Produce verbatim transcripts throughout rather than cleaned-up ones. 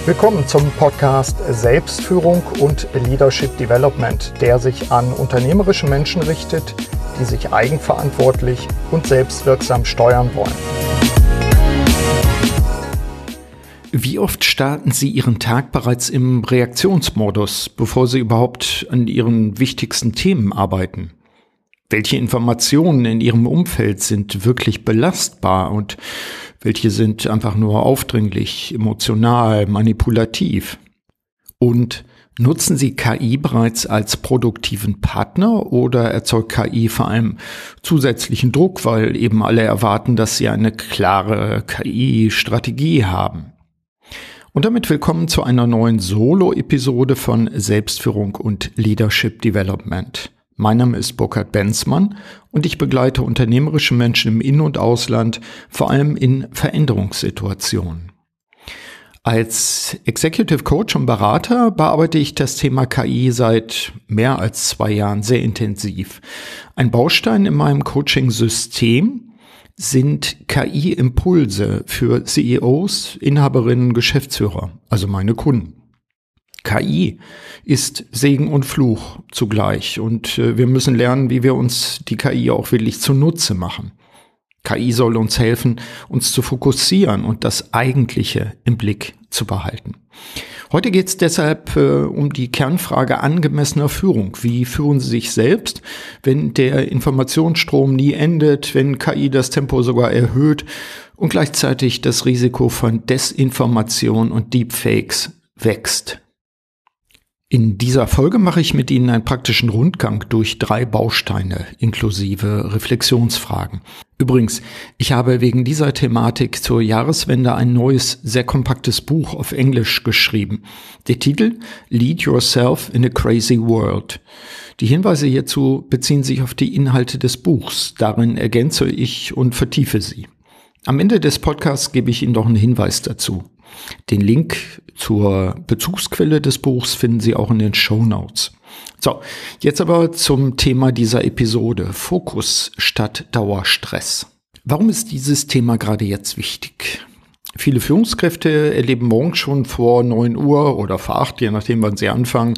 Willkommen zum Podcast Selbstführung und Leadership Development, der sich an unternehmerische Menschen richtet, die sich eigenverantwortlich und selbstwirksam steuern wollen. Wie oft starten Sie Ihren Tag bereits im Reaktionsmodus, bevor Sie überhaupt an Ihren wichtigsten Themen arbeiten? Welche Informationen in Ihrem Umfeld sind wirklich belastbar und welche sind einfach nur aufdringlich, emotional, manipulativ? Und nutzen Sie K I bereits als produktiven Partner oder erzeugt K I vor allem zusätzlichen Druck, weil eben alle erwarten, dass Sie eine klare K I-Strategie haben? Und damit willkommen zu einer neuen Solo-Episode von Selbstführung und Leadership Development. Mein Name ist Burkhard Benzmann und ich begleite unternehmerische Menschen im In- und Ausland, vor allem in Veränderungssituationen. Als Executive Coach und Berater bearbeite ich das Thema K I seit mehr als zwei Jahren sehr intensiv. Ein Baustein in meinem Coaching-System sind K I-Impulse für C E Os, Inhaberinnen, Geschäftsführer, also meine Kunden. K I ist Segen und Fluch zugleich und äh, wir müssen lernen, wie wir uns die K I auch wirklich zunutze machen. K I soll uns helfen, uns zu fokussieren und das Eigentliche im Blick zu behalten. Heute geht es deshalb äh, um die Kernfrage angemessener Führung. Wie führen Sie sich selbst, wenn der Informationsstrom nie endet, wenn K I das Tempo sogar erhöht und gleichzeitig das Risiko von Desinformation und Deepfakes wächst? In dieser Folge mache ich mit Ihnen einen praktischen Rundgang durch drei Bausteine inklusive Reflexionsfragen. Übrigens, ich habe wegen dieser Thematik zur Jahreswende ein neues, sehr kompaktes Buch auf Englisch geschrieben. Der Titel Lead Yourself in a Crazy World. Die Hinweise hierzu beziehen sich auf die Inhalte des Buchs. Darin ergänze ich und vertiefe sie. Am Ende des Podcasts gebe ich Ihnen noch einen Hinweis dazu. Den Link zur Bezugsquelle des Buchs finden Sie auch in den Shownotes. So, jetzt aber zum Thema dieser Episode: Fokus statt Dauerstress. Warum ist dieses Thema gerade jetzt wichtig? Viele Führungskräfte erleben morgens schon vor neun Uhr oder vor acht, je nachdem wann sie anfangen,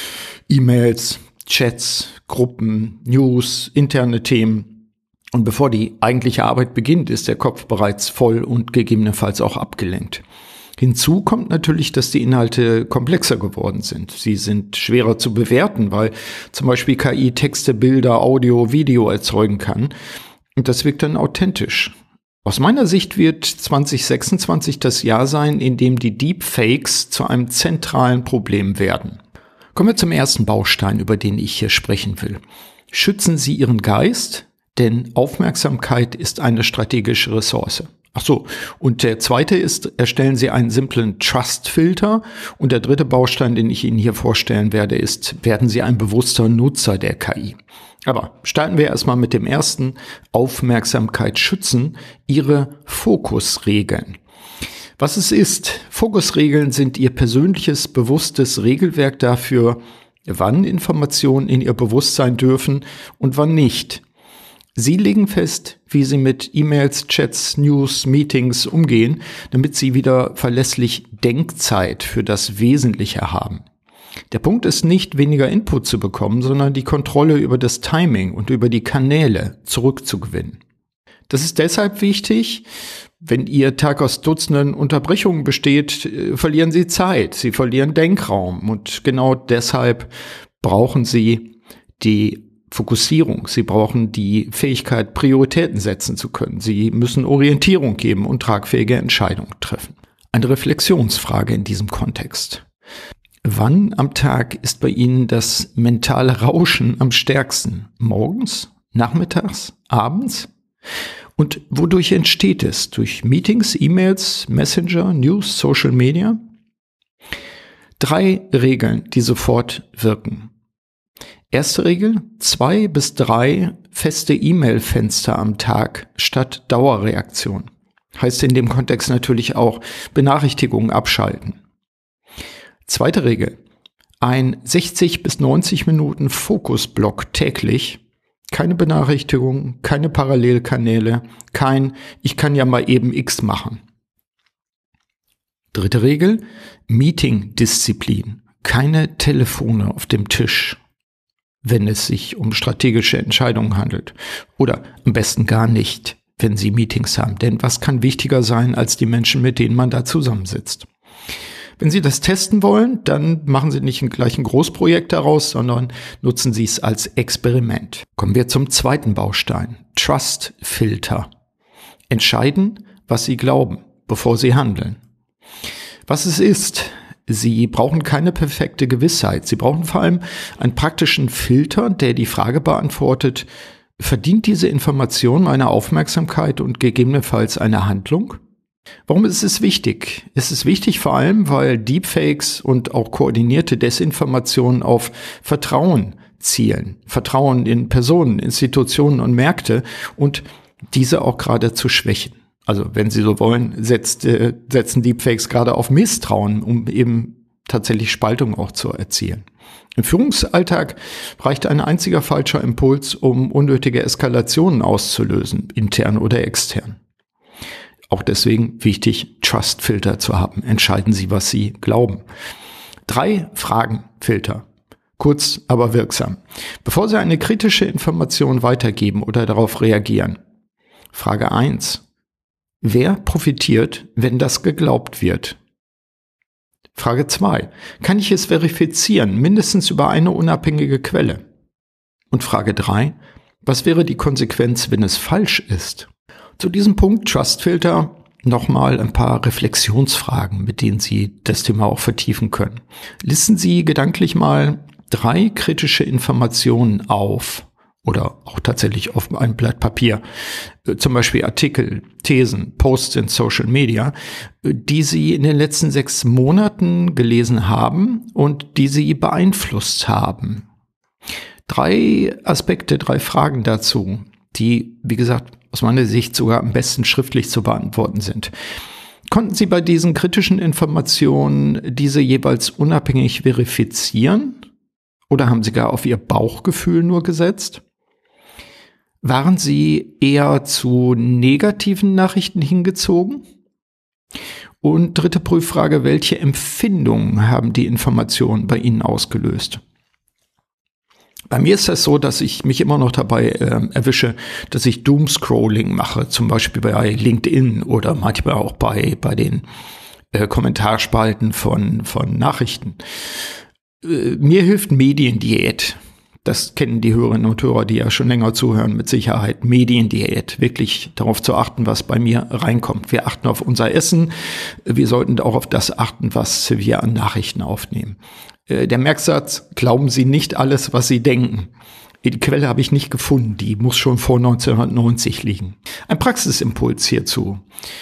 E-Mails, Chats, Gruppen, News, interne Themen. Und bevor die eigentliche Arbeit beginnt, ist der Kopf bereits voll und gegebenenfalls auch abgelenkt. Hinzu kommt natürlich, dass die Inhalte komplexer geworden sind. Sie sind schwerer zu bewerten, weil zum Beispiel K I Texte, Bilder, Audio, Video erzeugen kann. Und das wirkt dann authentisch. Aus meiner Sicht wird zwanzig sechsundzwanzig das Jahr sein, in dem die Deepfakes zu einem zentralen Problem werden. Kommen wir zum ersten Baustein, über den ich hier sprechen will. Schützen Sie Ihren Geist, denn Aufmerksamkeit ist eine strategische Ressource. Ach so, und der zweite ist, erstellen Sie einen simplen Trust-Filter. Und der dritte Baustein, den ich Ihnen hier vorstellen werde, ist, werden Sie ein bewusster Nutzer der K I. Aber starten wir erstmal mit dem ersten, Aufmerksamkeit schützen, Ihre Fokusregeln. Was es ist: Fokusregeln sind Ihr persönliches, bewusstes Regelwerk dafür, wann Informationen in Ihr Bewusstsein dürfen und wann nicht. Sie legen fest, wie Sie mit E-Mails, Chats, News, Meetings umgehen, damit Sie wieder verlässlich Denkzeit für das Wesentliche haben. Der Punkt ist nicht, weniger Input zu bekommen, sondern die Kontrolle über das Timing und über die Kanäle zurückzugewinnen. Das ist deshalb wichtig: Wenn Ihr Tag aus Dutzenden Unterbrechungen besteht, verlieren Sie Zeit, Sie verlieren Denkraum und genau deshalb brauchen Sie die Fokussierung. Sie brauchen die Fähigkeit, Prioritäten setzen zu können. Sie müssen Orientierung geben und tragfähige Entscheidungen treffen. Eine Reflexionsfrage in diesem Kontext: Wann am Tag ist bei Ihnen das mentale Rauschen am stärksten? Morgens, nachmittags, abends? Und wodurch entsteht es? Durch Meetings, E-Mails, Messenger, News, Social Media? Drei Regeln, die sofort wirken. Erste Regel: zwei bis drei feste E-Mail-Fenster am Tag statt Dauerreaktion. Heißt in dem Kontext natürlich auch Benachrichtigungen abschalten. Zweite Regel: ein sechzig bis neunzig Minuten Fokusblock täglich. Keine Benachrichtigungen, keine Parallelkanäle, kein "Ich kann ja mal eben X machen". Dritte Regel, Meeting-Disziplin. Keine Telefone auf dem Tisch, wenn es sich um strategische Entscheidungen handelt. Oder am besten gar nicht, wenn Sie Meetings haben. Denn was kann wichtiger sein als die Menschen, mit denen man da zusammensitzt? Wenn Sie das testen wollen, dann machen Sie nicht gleich ein Großprojekt daraus, sondern nutzen Sie es als Experiment. Kommen wir zum zweiten Baustein. Trust-Filter. Entscheiden, was Sie glauben, bevor Sie handeln. Was es ist, Sie brauchen keine perfekte Gewissheit. Sie brauchen vor allem einen praktischen Filter, der die Frage beantwortet, verdient diese Information meine Aufmerksamkeit und gegebenenfalls eine Handlung? Warum ist es wichtig? Es ist wichtig vor allem, weil Deepfakes und auch koordinierte Desinformationen auf Vertrauen zielen. Vertrauen in Personen, Institutionen und Märkte und diese auch gerade zu schwächen. Also wenn Sie so wollen, setzt, äh, setzen Deepfakes gerade auf Misstrauen, um eben tatsächlich Spaltung auch zu erzielen. Im Führungsalltag reicht ein einziger falscher Impuls, um unnötige Eskalationen auszulösen, intern oder extern. Auch deswegen wichtig, Trust-Filter zu haben. Entscheiden Sie, was Sie glauben. Drei Fragenfilter. Kurz, aber wirksam. Bevor Sie eine kritische Information weitergeben oder darauf reagieren. Frage eins. Wer profitiert, wenn das geglaubt wird? Frage zwei. Kann ich es verifizieren, mindestens über eine unabhängige Quelle? Und Frage drei. Was wäre die Konsequenz, wenn es falsch ist? Zu diesem Punkt Trust-Filter nochmal ein paar Reflexionsfragen, mit denen Sie das Thema auch vertiefen können. Listen Sie gedanklich mal drei kritische Informationen auf oder auch tatsächlich auf ein Blatt Papier, zum Beispiel Artikel, Thesen, Posts in Social Media, die Sie in den letzten sechs Monaten gelesen haben und die Sie beeinflusst haben. Drei Aspekte, drei Fragen dazu, die, wie gesagt, aus meiner Sicht sogar am besten schriftlich zu beantworten sind. Konnten Sie bei diesen kritischen Informationen diese jeweils unabhängig verifizieren? Oder haben Sie gar auf Ihr Bauchgefühl nur gesetzt? Waren Sie eher zu negativen Nachrichten hingezogen? Und dritte Prüffrage, welche Empfindungen haben die Informationen bei Ihnen ausgelöst? Bei mir ist das so, dass ich mich immer noch dabei äh, erwische, dass ich Doomscrolling mache, zum Beispiel bei LinkedIn oder manchmal auch bei bei den äh, Kommentarspalten von von Nachrichten. Äh, mir hilft Mediendiät. Das kennen die Hörerinnen und Hörer, die ja schon länger zuhören, mit Sicherheit. Mediendiät, wirklich darauf zu achten, was bei mir reinkommt. Wir achten auf unser Essen, wir sollten auch auf das achten, was wir an Nachrichten aufnehmen. Der Merksatz, glauben Sie nicht alles, was Sie denken. Die Quelle habe ich nicht gefunden, die muss schon vor neunzehnhundertneunzig liegen. Ein Praxisimpuls hierzu.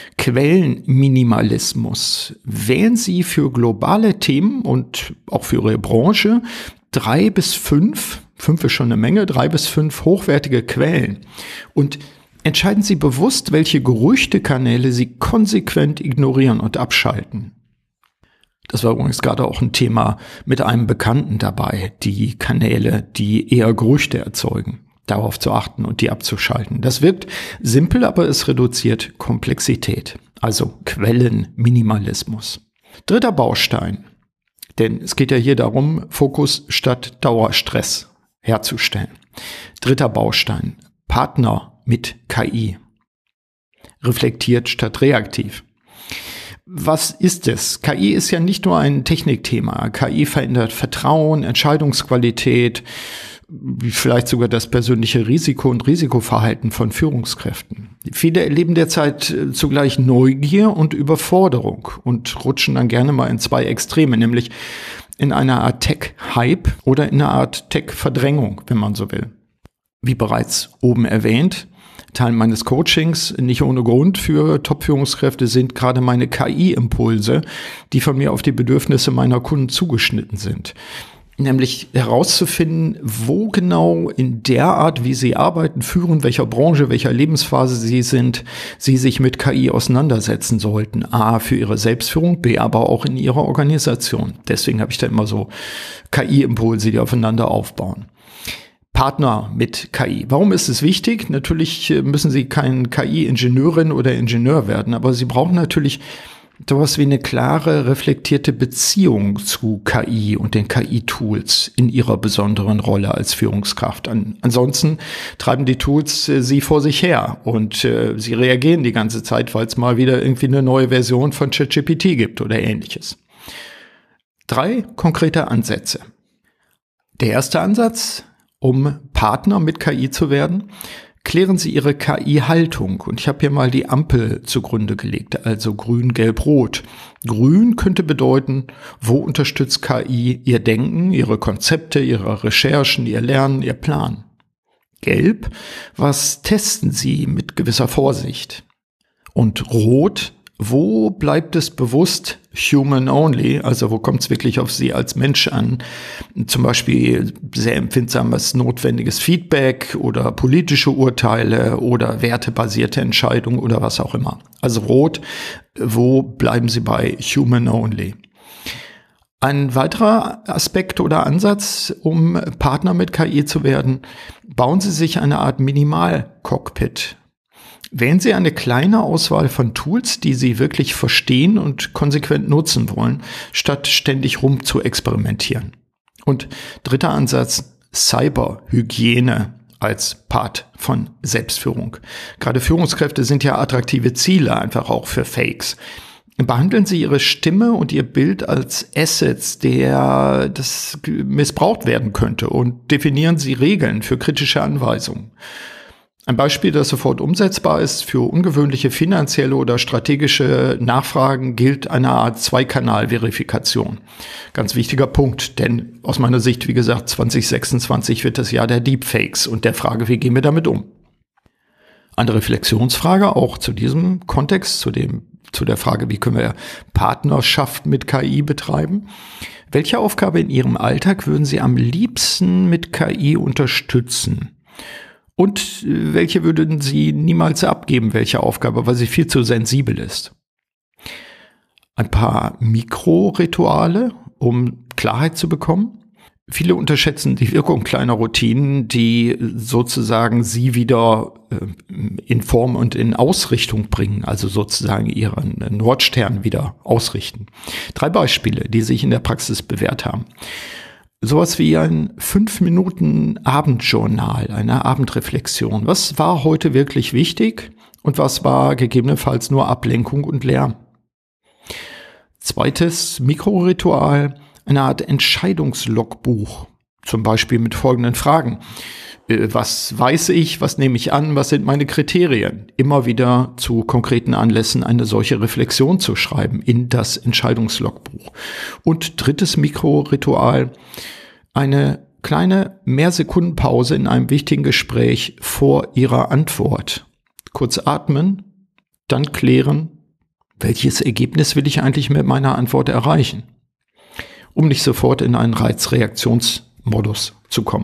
Quellenminimalismus. Wählen Sie für globale Themen und auch für Ihre Branche drei bis fünf, fünf ist schon eine Menge, drei bis fünf hochwertige Quellen. Und entscheiden Sie bewusst, welche Gerüchtekanäle Sie konsequent ignorieren und abschalten. Das war übrigens gerade auch ein Thema mit einem Bekannten dabei, die Kanäle, die eher Gerüchte erzeugen, darauf zu achten und die abzuschalten. Das wirkt simpel, aber es reduziert Komplexität, also Quellenminimalismus. Dritter Baustein, denn es geht ja hier darum, Fokus statt Dauerstress herzustellen. Dritter Baustein, Partner mit K I. Reflektiert statt reaktiv. Was ist es? K I ist ja nicht nur ein Technikthema. K I verändert Vertrauen, Entscheidungsqualität, vielleicht sogar das persönliche Risiko und Risikoverhalten von Führungskräften. Viele erleben derzeit zugleich Neugier und Überforderung und rutschen dann gerne mal in zwei Extreme, nämlich in einer Art Tech-Hype oder in einer Art Tech-Verdrängung, wenn man so will. Wie bereits oben erwähnt, Teil meines Coachings, nicht ohne Grund für Top-Führungskräfte, sind gerade meine K I-Impulse, die von mir auf die Bedürfnisse meiner Kunden zugeschnitten sind. Nämlich herauszufinden, wo genau in der Art, wie sie arbeiten, führen, welcher Branche, welcher Lebensphase sie sind, sie sich mit K I auseinandersetzen sollten. A, für ihre Selbstführung, B, aber auch in ihrer Organisation. Deswegen habe ich da immer so K I-Impulse, die aufeinander aufbauen. Partner mit K I. Warum ist es wichtig? Natürlich müssen Sie kein K I-Ingenieurin oder Ingenieur werden, aber Sie brauchen natürlich sowas wie eine klare, reflektierte Beziehung zu K I und den K I-Tools in ihrer besonderen Rolle als Führungskraft. An, ansonsten treiben die Tools äh, sie vor sich her und äh, sie reagieren die ganze Zeit, weil es mal wieder irgendwie eine neue Version von ChatGPT gibt oder ähnliches. Drei konkrete Ansätze. Der erste Ansatz, um Partner mit K I zu werden: Klären Sie Ihre K I-Haltung. Und ich habe hier mal die Ampel zugrunde gelegt, also grün, gelb, rot. Grün könnte bedeuten, wo unterstützt K I Ihr Denken, Ihre Konzepte, Ihre Recherchen, Ihr Lernen, Ihr Plan. Gelb, was testen Sie mit gewisser Vorsicht? Und rot, wo bleibt es bewusst human only, also wo kommt es wirklich auf Sie als Mensch an? Zum Beispiel sehr empfindsames, notwendiges Feedback oder politische Urteile oder wertebasierte Entscheidungen oder was auch immer. Also rot, wo bleiben Sie bei human only? Ein weiterer Aspekt oder Ansatz, um Partner mit K I zu werden: Bauen Sie sich eine Art Minimal-Cockpit. Wählen Sie eine kleine Auswahl von Tools, die Sie wirklich verstehen und konsequent nutzen wollen, statt ständig rum zu experimentieren. Und dritter Ansatz: Cyberhygiene als Part von Selbstführung. Gerade Führungskräfte sind ja attraktive Ziele, einfach auch für Fakes. Behandeln Sie Ihre Stimme und Ihr Bild als Assets, der das missbraucht werden könnte, und definieren Sie Regeln für kritische Anweisungen. Ein Beispiel, das sofort umsetzbar ist: Für ungewöhnliche finanzielle oder strategische Nachfragen gilt eine Art Zwei-Kanal-Verifikation. Ganz wichtiger Punkt, denn aus meiner Sicht, wie gesagt, zwanzig sechsundzwanzig wird das Jahr der Deepfakes und der Frage, wie gehen wir damit um? Eine Reflexionsfrage auch zu diesem Kontext, zu dem, zu der Frage, wie können wir Partnerschaft mit K I betreiben? Welche Aufgabe in Ihrem Alltag würden Sie am liebsten mit K I unterstützen? Und welche würden Sie niemals abgeben, welche Aufgabe, weil sie viel zu sensibel ist? Ein paar Mikrorituale, um Klarheit zu bekommen. Viele unterschätzen die Wirkung kleiner Routinen, die sozusagen Sie wieder in Form und in Ausrichtung bringen, also sozusagen Ihren Nordstern wieder ausrichten. Drei Beispiele, die sich in der Praxis bewährt haben. Sowas wie ein fünf Minuten Abendjournal, eine Abendreflexion. Was war heute wirklich wichtig und was war gegebenenfalls nur Ablenkung und Lärm? Zweites Mikroritual, eine Art Entscheidungslogbuch, zum Beispiel mit folgenden Fragen. Was weiß ich, was nehme ich an, was sind meine Kriterien? Immer wieder zu konkreten Anlässen eine solche Reflexion zu schreiben in das Entscheidungslogbuch. Und drittes Mikroritual, eine kleine Mehrsekundenpause in einem wichtigen Gespräch vor Ihrer Antwort. Kurz atmen, dann klären, welches Ergebnis will ich eigentlich mit meiner Antwort erreichen, um nicht sofort in einen Reizreaktionsmodus zu kommen.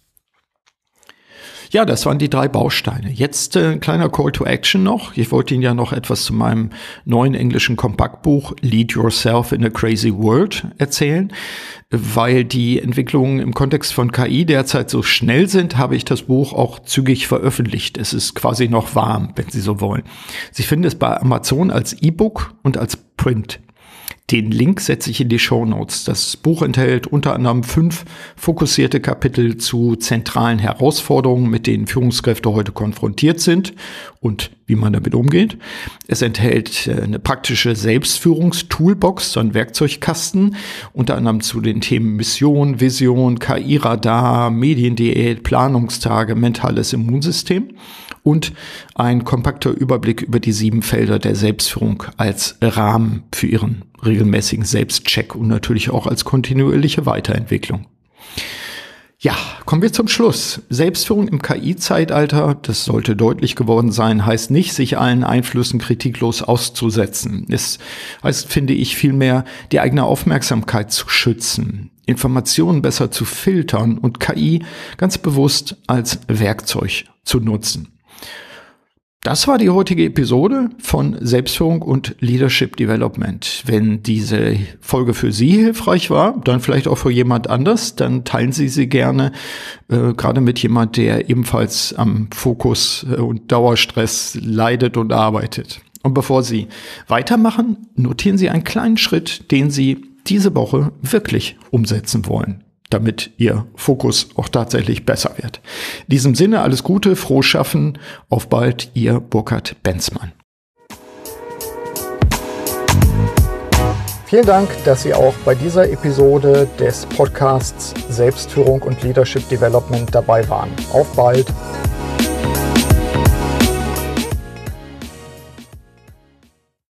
Ja, das waren die drei Bausteine. Jetzt äh, ein kleiner Call to Action noch. Ich wollte Ihnen ja noch etwas zu meinem neuen englischen Kompaktbuch Lead Yourself in a Crazy World erzählen. Weil die Entwicklungen im Kontext von K I derzeit so schnell sind, habe ich das Buch auch zügig veröffentlicht. Es ist quasi noch warm, wenn Sie so wollen. Sie finden es bei Amazon als E-Book und als Print. Den Link setze ich in die Shownotes. Das Buch enthält unter anderem fünf fokussierte Kapitel zu zentralen Herausforderungen, mit denen Führungskräfte heute konfrontiert sind und wie man damit umgeht. Es enthält eine praktische Selbstführungstoolbox, so ein Werkzeugkasten, unter anderem zu den Themen Mission, Vision, K I-Radar, Mediendiät, Planungstage, mentales Immunsystem und ein kompakter Überblick über die sieben Felder der Selbstführung als Rahmen für Ihren regelmäßigen Selbstcheck und natürlich auch als kontinuierliche Weiterentwicklung. Ja, kommen wir zum Schluss. Selbstführung im K I-Zeitalter, das sollte deutlich geworden sein, heißt nicht, sich allen Einflüssen kritiklos auszusetzen. Es heißt, finde ich, vielmehr die eigene Aufmerksamkeit zu schützen, Informationen besser zu filtern und K I ganz bewusst als Werkzeug zu nutzen. Das war die heutige Episode von Selbstführung und Leadership Development. Wenn diese Folge für Sie hilfreich war, dann vielleicht auch für jemand anders, dann teilen Sie sie gerne, äh, gerade mit jemand, der ebenfalls am Fokus und Dauerstress leidet und arbeitet. Und bevor Sie weitermachen, notieren Sie einen kleinen Schritt, den Sie diese Woche wirklich umsetzen wollen, damit Ihr Fokus auch tatsächlich besser wird. In diesem Sinne alles Gute, frohes Schaffen, auf bald, Ihr Burkhard Benzmann. Vielen Dank, dass Sie auch bei dieser Episode des Podcasts Selbstführung und Leadership Development dabei waren. Auf bald!